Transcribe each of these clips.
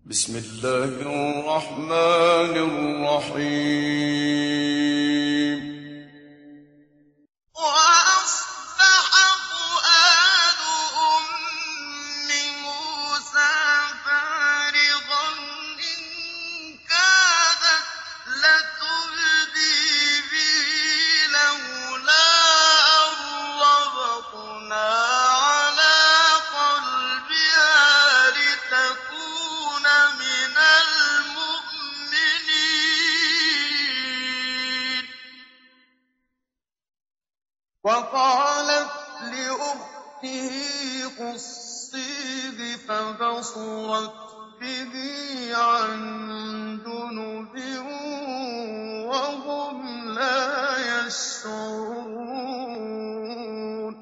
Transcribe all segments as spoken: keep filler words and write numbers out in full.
بسم الله الرحمن الرحيم. وأصبح فؤاد أم موسى فارغا إن كادت لتبدي به لولا أن ربطنا على قلبها لتكون من المؤمنين. وقالت لأخته قصيه فبصرت به عن جنب وهم لا يشعرون.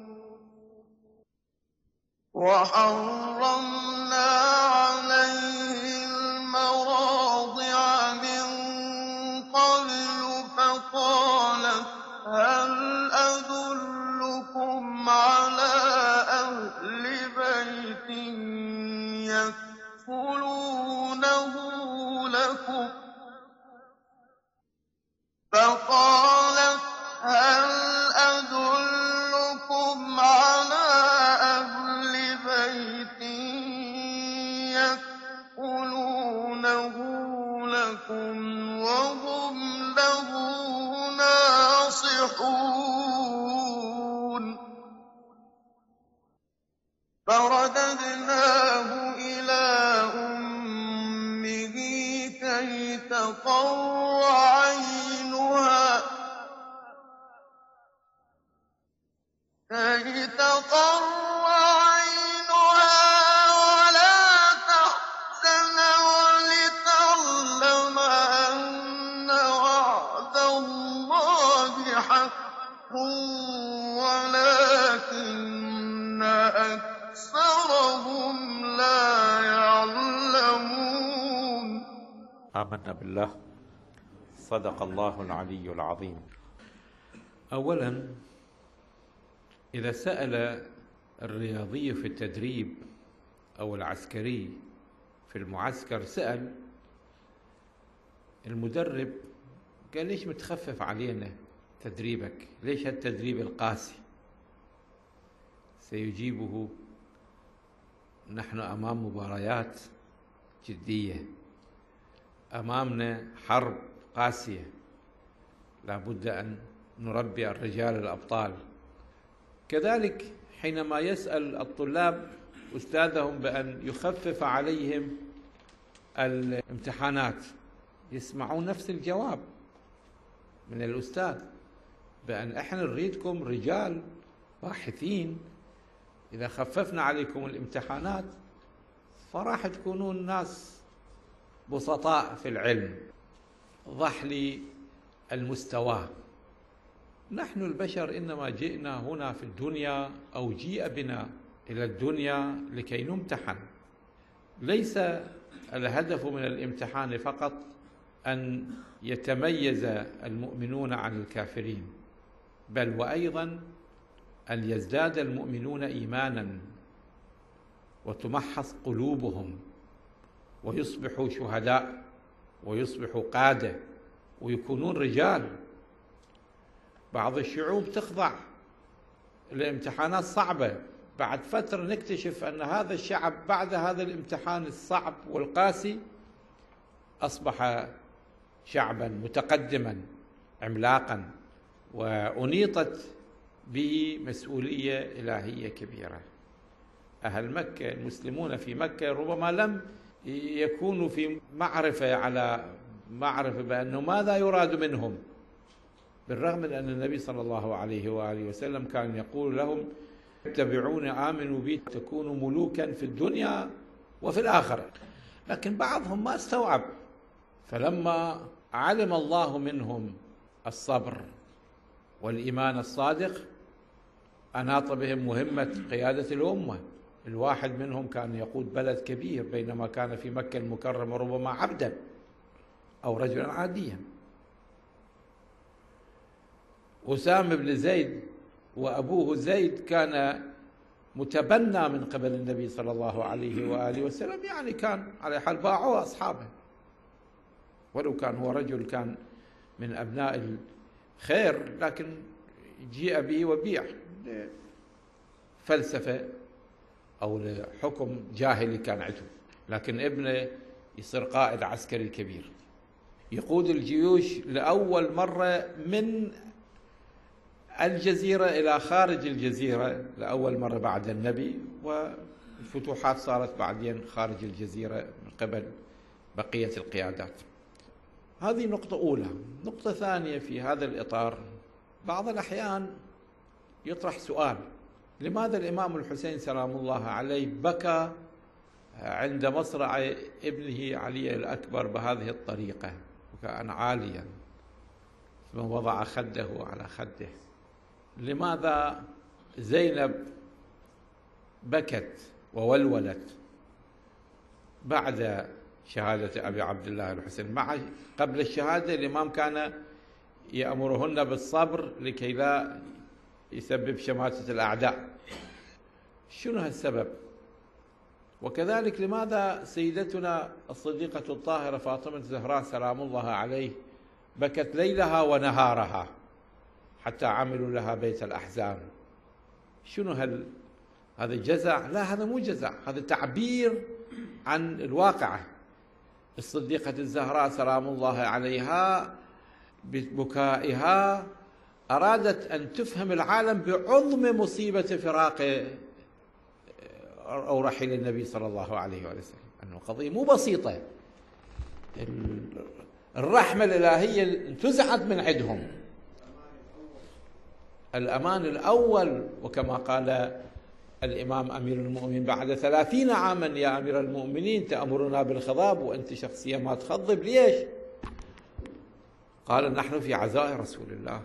وحرمنا عليه المراضع من قبل فقالت هل أدلكم على أهل بيت يكفلونه لكم فقالت هل أدلكم على أهل بيت يكفلونه لكم وهم له ناصحون. فرددناه إلى أمه كي تقر عينها كي تقر عينها ولا تحزن ولتعلم أن وعد الله حق ولكن أكثرهم لا يعلمون. آمنا بالله. صدق الله العلي العظيم. أولا، إذا سأل الرياضي في التدريب أو العسكري في المعسكر، سأل المدرب قال ليش متخفف علينا تدريبك؟ ليش هالتدريب القاسي؟ سيجيبه نحن أمام مباريات جدية، أمامنا حرب قاسية، لا بد أن نربي الرجال الأبطال. كذلك حينما يسأل الطلاب أستاذهم بأن يخفف عليهم الامتحانات، يسمعون نفس الجواب من الأستاذ بأن احنا نريدكم رجال باحثين، إذا خففنا عليكم الامتحانات فراح تكونون ناس بسطاء في العلم ضحلي المستوى. نحن البشر إنما جئنا هنا في الدنيا أو جيء بنا إلى الدنيا لكي نمتحن. ليس الهدف من الامتحان فقط أن يتميز المؤمنون عن الكافرين، بل وأيضا أن يزداد المؤمنون إيمانا وتمحص قلوبهم ويصبحوا شهداء ويصبحوا قادة ويكونون رجال. بعض الشعوب تخضع لامتحانات صعبة، بعد فترة نكتشف أن هذا الشعب بعد هذا الامتحان الصعب والقاسي أصبح شعبا متقدما عملاقا وأنيطت به مسؤولية إلهية كبيرة. أهل مكة المسلمون في مكة ربما لم يكونوا في معرفة على معرفة بأنه ماذا يراد منهم، بالرغم من أن النبي صلى الله عليه وآله وسلم كان يقول لهم اتبعوني آمنوا بي تكونوا ملوكا في الدنيا وفي الآخرة. لكن بعضهم ما استوعب، فلما علم الله منهم الصبر والإيمان الصادق أناط بهم مهمة قيادة الأمة. الواحد منهم كان يقود بلد كبير بينما كان في مكة المكرمة ربما عبدا أو رجلا عاديا. أسامة بن زيد وأبوه زيد كان متبنى من قبل النبي صلى الله عليه وآله وسلم، يعني كان على حال باعوه أصحابه، ولو كان هو رجل كان من أبناء الخير، لكن جيء به وبيع لفلسفة أو لحكم جاهلي كان عنده، لكن ابنه يصير قائد عسكري كبير، يقود الجيوش لأول مرة من الجزيرة إلى خارج الجزيرة لأول مرة بعد النبي، والفتوحات صارت بعدين خارج الجزيرة من قبل بقية القيادات. هذه نقطة أولى. نقطة ثانية في هذا الإطار، بعض الأحيان يطرح سؤال: لماذا الإمام الحسين سلام الله عليه بكى عند مصرع ابنه علي الأكبر بهذه الطريقة، وكان عاليا ثم وضع خده على خده؟ لماذا زينب بكت وولولت بعد شهادة أبي عبد الله الحسين؟ مع قبل الشهادة الإمام كان يأمرهن بالصبر لكي لا يسبب شماتة الأعداء. شنو هالسبب؟ وكذلك لماذا سيدتنا الصديقة الطاهرة فاطمة الزهراء سلام الله عليه بكت ليلها ونهارها حتى عملوا لها بيت الأحزان؟ شنو هل هذا جزع؟ لا، هذا مو جزع، هذا تعبير عن الواقعة. الصديقة الزهراء سلام الله عليها ببكائها أرادت أن تفهم العالم بعظم مصيبة فراق أو رحيل النبي صلى الله عليه وسلم، أنه قضية مو بسيطة. الرحمة الإلهية انتزعت من عندهم، الأمان الأول، وكما قال الإمام أمير المؤمنين: بعد ثلاثين عاما يا أمير المؤمنين تأمرنا بالخضاب وأنت شخصية ما تخضب، ليش؟ قال: نحن في عزاء رسول الله.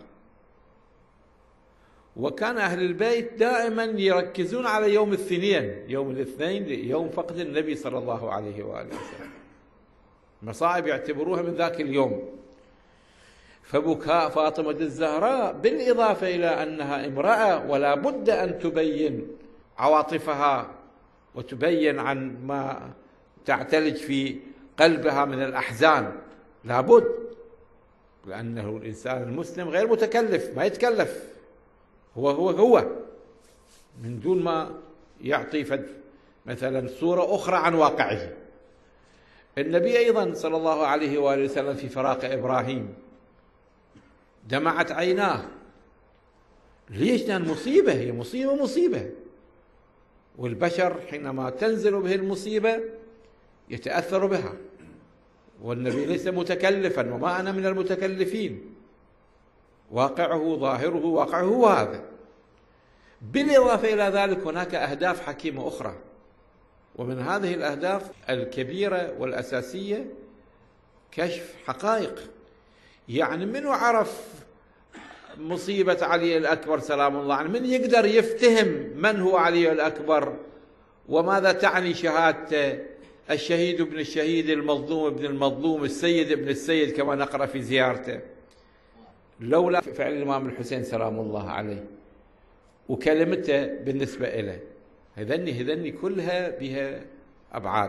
وكان أهل البيت دائما يركزون على يوم الاثنين، يوم الاثنين يوم فقد النبي صلى الله عليه وآله وسلم، مصائب يعتبروها من ذاك اليوم. فبكاء فاطمة الزهراء بالإضافة إلى أنها امرأة ولا بد أن تبين عواطفها وتبين عن ما تعتلج في قلبها من الأحزان، لا بد، لأنه الإنسان المسلم غير متكلف، ما يتكلف، هو هو هو من دون ما يعطي مثلا صورة أخرى عن واقعه. النبي أيضا صلى الله عليه وآله وسلم في فراق إبراهيم دمعت عيناه. ليش؟ لأن مصيبة، هي مصيبة مصيبة، والبشر حينما تنزل به المصيبة يتأثر بها، والنبي ليس متكلفا، وما أنا من المتكلفين، واقعه ظاهره واقعه هذا. بالإضافة إلى ذلك هناك أهداف حكيمة أخرى، ومن هذه الأهداف الكبيرة والأساسية كشف حقائق. يعني منو عرف مصيبة علي الأكبر سلام الله عليه؟ من يقدر يفتهم من هو علي الأكبر وماذا تعني شهادته؟ الشهيد ابن الشهيد، المظلوم ابن المظلوم، السيد ابن السيد كما نقرأ في زيارته. لولا فعل الإمام الحسين سلام الله عليه وكلمته بالنسبة إليه، هذني هذني كلها بها أبعاد.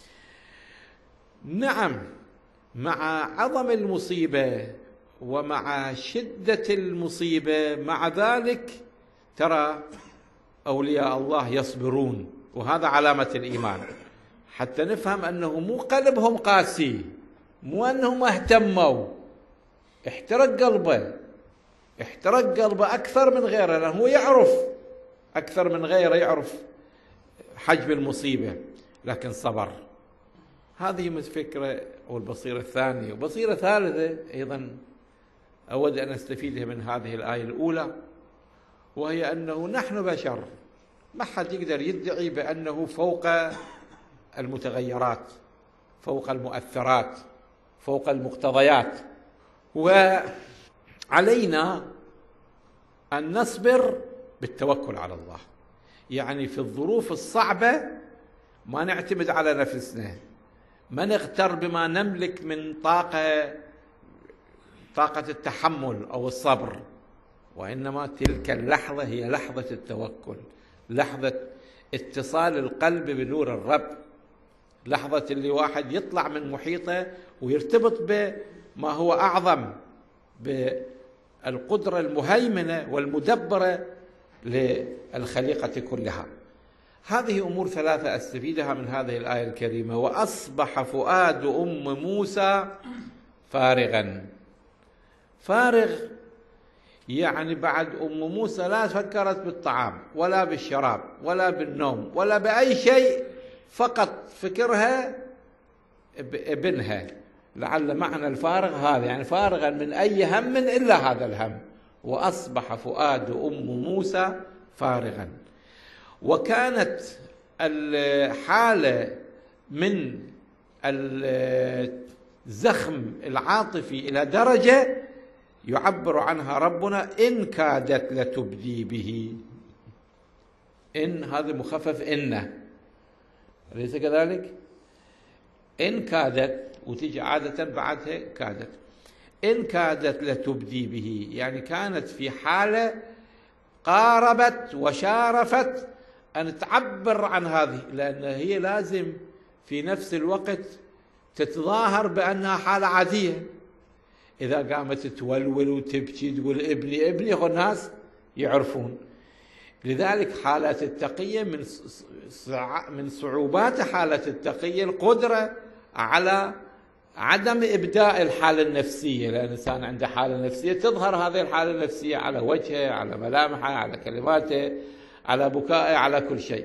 نعم، مع عظم المصيبة ومع شدة المصيبة، مع ذلك ترى أولياء الله يصبرون، وهذا علامة الإيمان، حتى نفهم أنه مو قلبهم قاسي، مو أنهم اهتموا، احترق قلبه، احترق قلبه أكثر من غيره، لأنه هو يعرف أكثر من غيره، يعرف حجم المصيبة، لكن صبر. هذه الفكرة والبصيرة الثانية. وبصيرة ثالثة أيضا أود أن أستفيدها من هذه الآية الأولى، وهي أنه نحن بشر، ما حد يقدر يدعي بأنه فوق المتغيرات، فوق المؤثرات، فوق المقتضيات، وعلينا أن نصبر بالتوكل على الله. يعني في الظروف الصعبة ما نعتمد على نفسنا، ما نغتر بما نملك من طاقة طاقة التحمل أو الصبر، وإنما تلك اللحظة هي لحظة التوكل. لحظة اتصال القلب بنور الرب، لحظة اللي واحد يطلع من محيطه ويرتبط بما هو أعظم، بالقدرة المهيمنة والمدبرة للخليقة كلها. هذه أمور ثلاثة أستفيدها من هذه الآية الكريمة. وأصبح فؤاد أم موسى فارغا. فارغ يعني بعد أم موسى لا فكرت بالطعام ولا بالشراب ولا بالنوم ولا بأي شيء، فقط فكرها بابنها. لعل معنى الفارغ هذا، يعني فارغا من أي هم إلا هذا الهم. وأصبح فؤاد أم موسى فارغا. وكانت الحالة من الزخم العاطفي إلى درجة يعبر عنها ربنا إن كادت لتبدي به. إن هذا مخفف إن، أليس كذلك؟ إن كادت، وتيجي عادة بعدها كادت. إن كادت لتبدي به، يعني كانت في حالة قاربت وشارفت أن تعبر عن هذه، لأن هي لازم في نفس الوقت تتظاهر بأنها حالة عادية. إذا قامت تولول وتبكي تقول ابني ابني، الناس يعرفون. لذلك حالة التقية من من صعوبات حالة التقية القدرة على عدم إبداء الحالة النفسية، لأن الإنسان عنده حالة نفسية تظهر هذه الحالة النفسية على وجهه، على ملامحه، على كلماته، على بكائه، على كل شيء.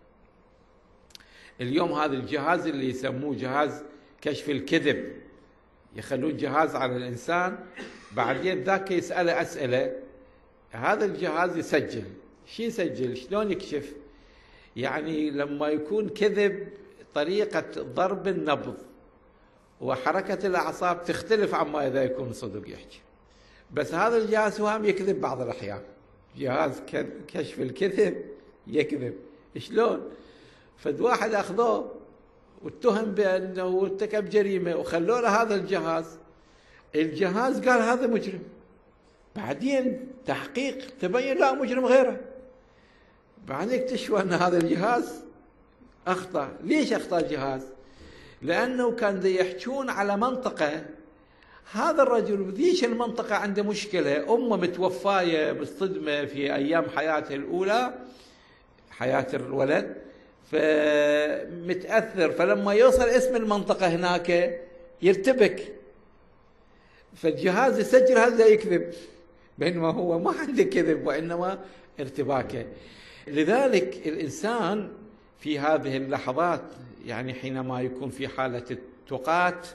اليوم هذا الجهاز اللي يسموه جهاز كشف الكذب، يخلون جهاز على الإنسان، بعدين ذاك يسأله أسئلة، هذا الجهاز يسجل. شو يسجل؟ شلون يكشف؟ يعني لما يكون كذب طريقة ضرب النبض وحركة الأعصاب تختلف عما إذا يكون صدق يحكي. بس هذا الجهاز هو هم يكذب بعض الأحيان، جهاز كشف الكذب يكذب. شلون؟ فد واحد أخذوه واتهم بأنه ارتكب جريمة وخلوا له هذا الجهاز. الجهاز قال هذا مجرم، بعدين تحقيق تبين لا مجرم غيره، بعدين اكتشفوا أن هذا الجهاز أخطأ. ليش أخطأ الجهاز؟ لأنه كان يحجون على منطقة، هذا الرجل بذيش المنطقة عنده مشكلة، أمه متوفاية بالصدمة في أيام حياته الأولى، حياة الولد، فمتأثر، فلما يوصل اسم المنطقة هناك يرتبك، فالجهاز يسجل هذا يكذب، بينما هو ما عنده كذب وإنما ارتباكه. لذلك الإنسان في هذه اللحظات، يعني حينما يكون في حالة التقات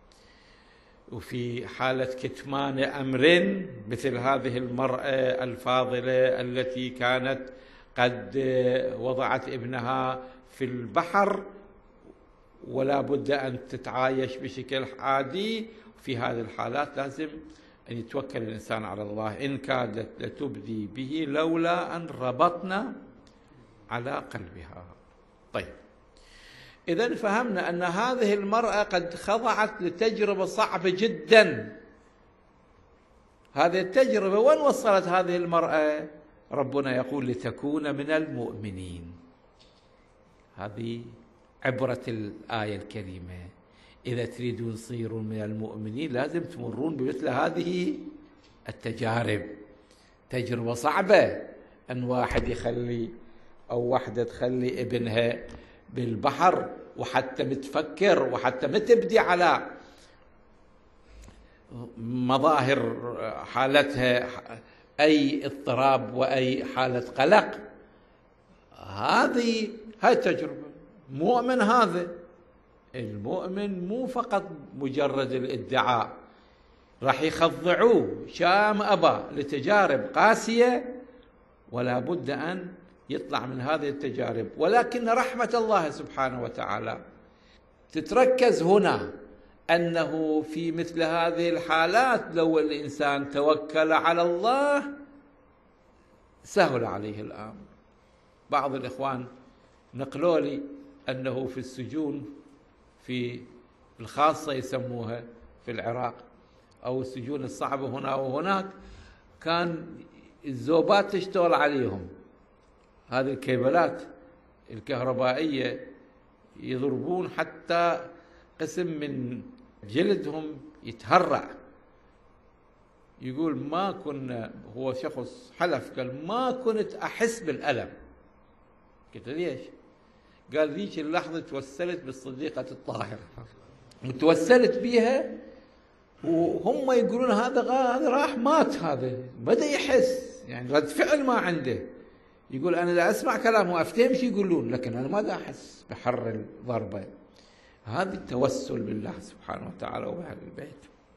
وفي حالة كتمان أمر، مثل هذه المرأة الفاضلة التي كانت قد وضعت ابنها في البحر ولا بد أن تتعايش بشكل عادي، في هذه الحالات لازم أن يتوكل الإنسان على الله. إن كادت لتبدي به لولا أن ربطنا على قلبها. طيب، إذن فهمنا أن هذه المرأة قد خضعت لتجربة صعبة جدا. هذه التجربة وين وصلت هذه المرأة؟ ربنا يقول لتكون من المؤمنين. هذه عبرة الآية الكريمة. إذا تريدون تصيرون من المؤمنين لازم تمرون بمثل هذه التجارب. تجربة صعبة أن واحد يخلي أو واحدة تخلي ابنها بالبحر وحتى متفكر وحتى متبدي على مظاهر حالتها أي اضطراب وأي حالة قلق. هذه هاي التجربة. مؤمن هذا، المؤمن مو فقط مجرد الادعاء، راح يخضعوه شام أبا لتجارب قاسية، ولا بد أن يطلع من هذه التجارب. ولكن رحمة الله سبحانه وتعالى تتركز هنا، أنه في مثل هذه الحالات لو الإنسان توكل على الله سهل عليه الأمر. بعض الإخوان نقلوا لي أنه في السجون في الخاصة يسموها في العراق أو السجون الصعبة هنا وهناك، كان الزوبات تشتغل عليهم. هذه الكيبلات الكهربائية يضربون حتى قسم من جلدهم يتهرع. يقول ما كنا، هو شخص حلف قال ما كنت أحس بالألم. قلت ليش؟ قال ذيك اللحظة توسلت بالصديقة الطاهرة، وتوسلت بيها وهم يقولون هذا هذا راح مات، هذا بدأ يحس، يعني رد فعل ما عنده. يقول أنا لا أسمع كلامه وأفتهم شو يقولون، لكن أنا ما دا أحس بحر الضربة. هذا التوسل بالله سبحانه وتعالى وبأهل البيت.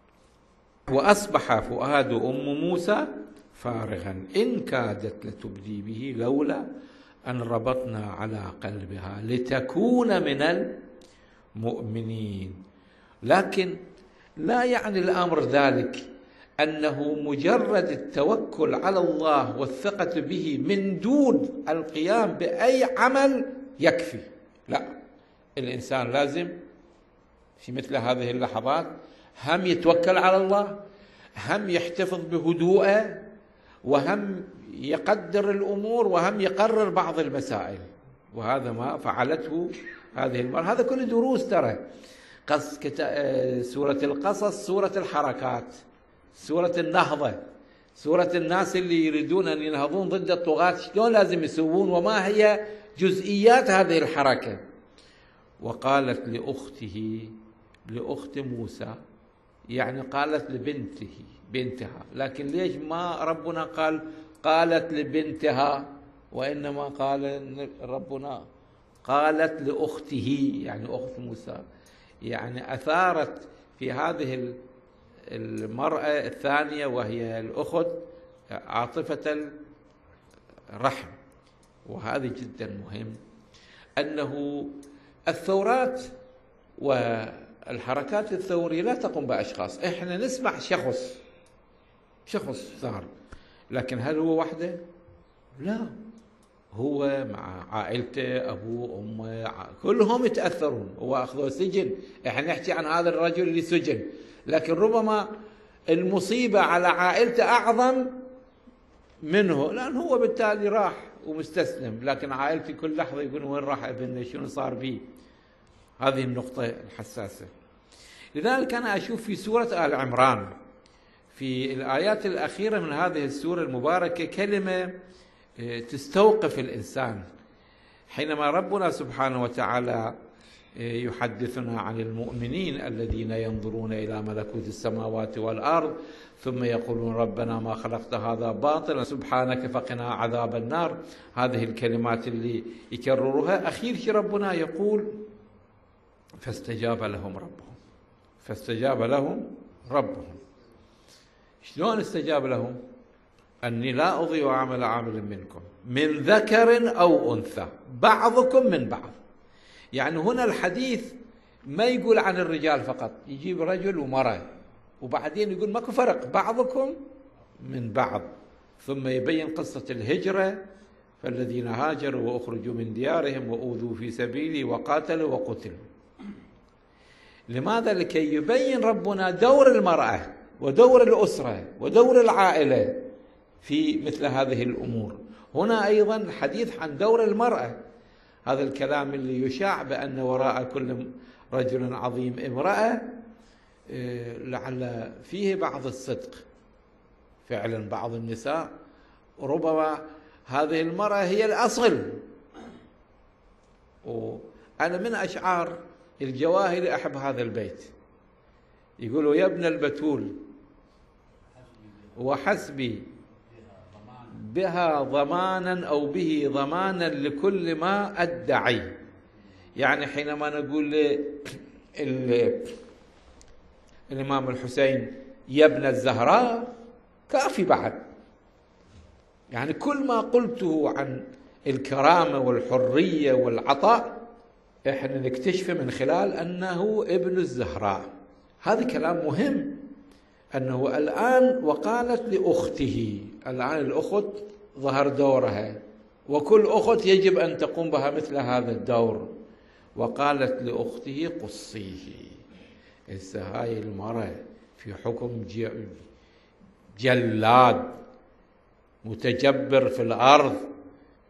وأصبح فؤاد أم موسى فارغا إن كادت لتبدي به لولا أن ربطنا على قلبها لتكون من المؤمنين. لكن لا يعني الأمر ذلك أنه مجرد التوكل على الله والثقة به من دون القيام بأي عمل يكفي. لا، الإنسان لازم في مثل هذه اللحظات هم يتوكل على الله، هم يحتفظ بهدوءه، وهم يقدر الأمور، وهم يقرر بعض المسائل. وهذا ما فعلته هذه المرة. هذا كله دروس ترى. قص سورة القصص، سورة الحركات، سورة النهضة، سورة الناس اللي يريدون أن ينهضون ضد الطغاة شلون لازم يسوون، وما هي جزئيات هذه الحركة. وقالت لأخته، لأخت موسى، يعني قالت لبنته بنتها، لكن ليش ما ربنا قال قالت لبنتها، وإنما قال ربنا قالت لأخته، يعني أخت موسى، يعني أثارت في هذه المرأة الثانية وهي الأخت عاطفة الرحم. وهذا جدا مهم، أنه الثورات والحركات الثورية لا تقوم بأشخاص. إحنا نسمع شخص شخص ثار، لكن هل هو وحده؟ لا، هو مع عائلته، أبوه أمه كلهم يتأثرون. هو أخذوا سجن، إحنا نحكي عن هذا الرجل اللي سجن، لكن ربما المصيبة على عائلته أعظم منه، لأن هو بالتالي راح ومستسلم، لكن عائلتي كل لحظة يقول وين راح ابنه، شنو صار به. هذه النقطة الحساسة. لذلك أنا أشوف في سورة آل عمران في الآيات الأخيرة من هذه السورة المباركة كلمة تستوقف الإنسان، حينما ربنا سبحانه وتعالى يحدثنا عن المؤمنين الذين ينظرون إلى ملكوت السماوات والأرض ثم يقولون ربنا ما خلقت هذا باطلا سبحانك فقنا عذاب النار. هذه الكلمات اللي يكررها. أخير شيء ربنا يقول فاستجاب لهم ربهم، فاستجاب لهم ربهم. شلون استجاب لهم؟ أني لا أضيع عمل عامل منكم من ذكر أو أنثى بعضكم من بعض. يعني هنا الحديث ما يقول عن الرجال فقط، يجيب رجل ومرأة، وبعدين يقول ماكو فرق بعضكم من بعض، ثم يبين قصة الهجرة، فالذين هاجروا وأخرجوا من ديارهم وأوذوا في سبيلي وقاتلوا وقتلوا. لماذا؟ لكي يبين ربنا دور المرأة ودور الأسرة ودور العائلة في مثل هذه الأمور. هنا أيضا الحديث عن دور المرأة، هذا الكلام اللي يشاع بأن وراء كل رجل عظيم امرأة، لعل فيه بعض الصدق. فعلا بعض النساء ربما هذه المرأة هي الأصل. وأنا من أشعار الجواهري أحب هذا البيت، يقولوا يا ابن البتول وحسبي بها ضمانا أو به ضمانا لكل ما أدعي. يعني حينما نقول الإمام الحسين يا ابن الزهراء كافي بعد، يعني كل ما قلته عن الكرامة والحرية والعطاء احنا نكتشف من خلال أنه ابن الزهراء. هذا كلام مهم، أنه الآن وقالت لأخته، الآن الأخت ظهر دورها، وكل أخت يجب أن تقوم بها مثل هذا الدور. وقالت لأخته قصيه. هسه هاي المرأة في حكم جلاد متجبر في الأرض،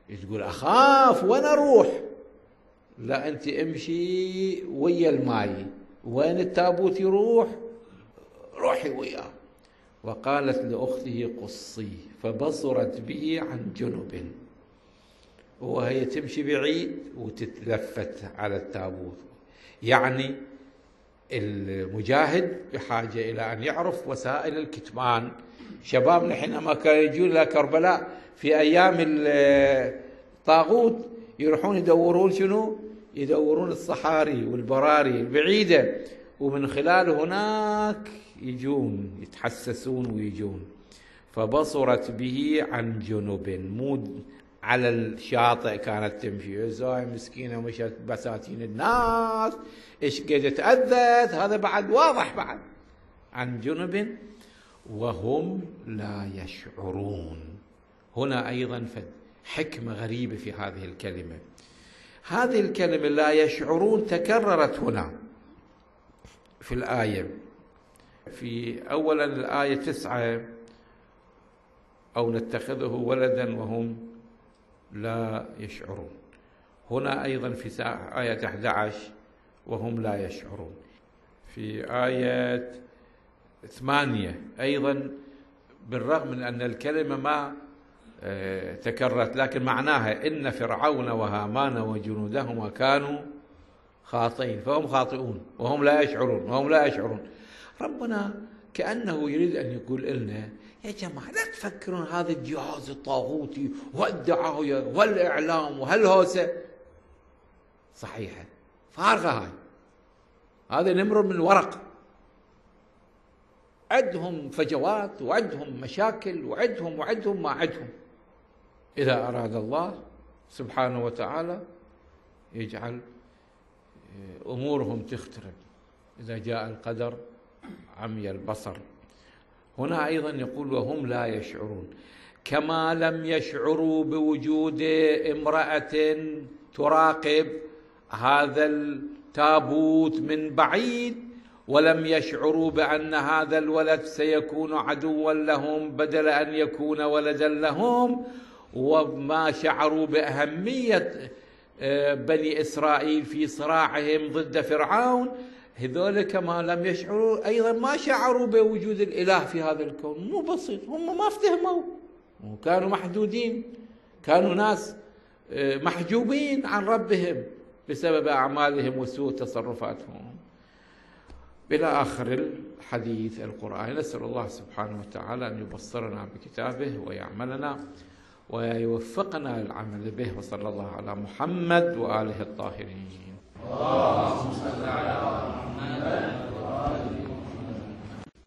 تقول أخاف وين أروح؟ لا، أنت امشي ويا الماي، وين التابوت يروح روحي وياه. وقالت لأخته قصيه فبصرت به عن جنب، وهي تمشي بعيد وتتلفت على التابوت. يعني المجاهد بحاجة إلى أن يعرف وسائل الكتمان. شبابنا حينما كانوا يجون إلى كربلاء في أيام الطاغوت يروحون يدورون شنو؟ يدورون الصحاري والبراري البعيدة، ومن خلال هناك يجون يتحسسون ويجون. فبصرت به عن جنب، مو على الشاطئ كانت تمشي، زاي مسكينة مشت بساتين الناس، ايش قد تأذت، هذا بعد واضح بعد. عن جنب وهم لا يشعرون. هنا أيضا حكمة غريبة في هذه الكلمة. هذه الكلمة لا يشعرون تكررت هنا في الآية، في أولا الآية تسعة، أو نتخذه ولدا وهم لا يشعرون. هنا أيضا في آية أحد عشر وهم لا يشعرون. في آية ثمانية أيضا، بالرغم من أن الكلمة ما تكررت لكن معناها إن فرعون وهامان وجنودهما كانوا خاطئين، فهم خاطئون وهم لا يشعرون وهم لا يشعرون. ربنا كأنه يريد أن يقول لنا يا جماعة لا تفكرون هذا الجهاز الطاغوتي والدعاية والإعلام وهالهوسة صحيحة فارغة، هاي هذا نمر من ورق. عندهم فجوات وعندهم مشاكل وعندهم وعندهم ما عندهم. إذا أراد الله سبحانه وتعالى يجعل أمورهم تخترب، إذا جاء القدر عمي البصر. هنا أيضا يقول وهم لا يشعرون، كما لم يشعروا بوجود امرأة تراقب هذا التابوت من بعيد، ولم يشعروا بأن هذا الولد سيكون عدوا لهم بدل أن يكون ولدا لهم، وما شعروا بأهمية بني إسرائيل في صراعهم ضد فرعون. هذول كما لم يشعروا أيضا ما شعروا بوجود الإله في هذا الكون. مو بسيط، هم ما افتهموا، كانوا محدودين، كانوا ناس محجوبين عن ربهم بسبب أعمالهم وسوء تصرفاتهم. إلى آخر الحديث القرآني. نسأل الله سبحانه وتعالى أن يبصرنا بكتابه ويعملنا ويوفقنا للعمل به، وصلى الله على محمد وآله الطاهرين. اللهم صل على